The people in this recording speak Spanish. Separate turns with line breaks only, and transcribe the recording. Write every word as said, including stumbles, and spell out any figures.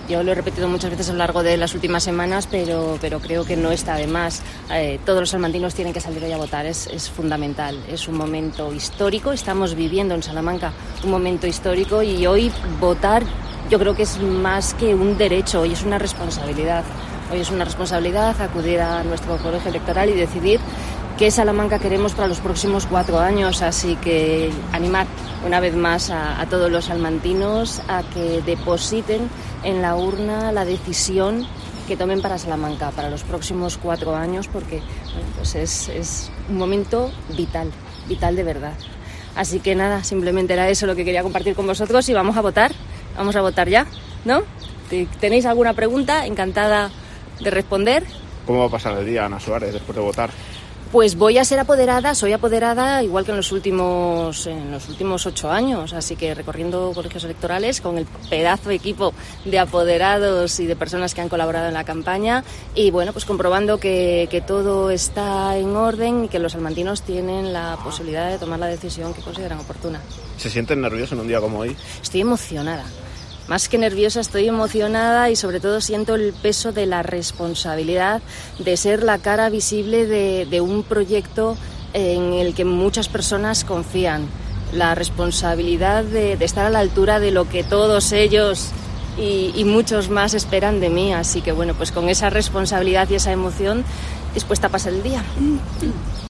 Yo lo he repetido muchas veces a lo largo de las últimas semanas, pero, pero creo que no está de más. Eh, todos los salmantinos tienen que salir hoy a votar, es, es fundamental. Es un momento histórico, estamos viviendo en Salamanca un momento histórico y hoy votar yo creo que es más que un derecho, hoy es una responsabilidad. Hoy es una responsabilidad acudir a nuestro colegio electoral y decidir qué Salamanca queremos para los próximos cuatro años. Así que animar una vez más a, a todos los salmantinos a que depositen en la urna la decisión que tomen para Salamanca para los próximos cuatro años, porque bueno, pues es, es un momento vital, vital de verdad. Así que nada, simplemente era eso lo que quería compartir con vosotros y vamos a votar, vamos a votar ya, ¿no? ¿Tenéis alguna pregunta? Encantada de responder.
¿Cómo va a pasar el día, Ana Suárez, después de votar?
Pues voy a ser apoderada, soy apoderada igual que en los últimos en los últimos ocho años, así que recorriendo colegios electorales con el pedazo de equipo de apoderados y de personas que han colaborado en la campaña y bueno, pues comprobando que, que todo está en orden y que los salmantinos tienen la posibilidad de tomar la decisión que consideran oportuna.
¿Se sienten nerviosos en un día como hoy?
Estoy emocionada. Más que nerviosa, estoy emocionada y sobre todo siento el peso de la responsabilidad de ser la cara visible de, de un proyecto en el que muchas personas confían. La responsabilidad de, de estar a la altura de lo que todos ellos y, y muchos más esperan de mí. Así que bueno, pues con esa responsabilidad y esa emoción dispuesta a pasar el día.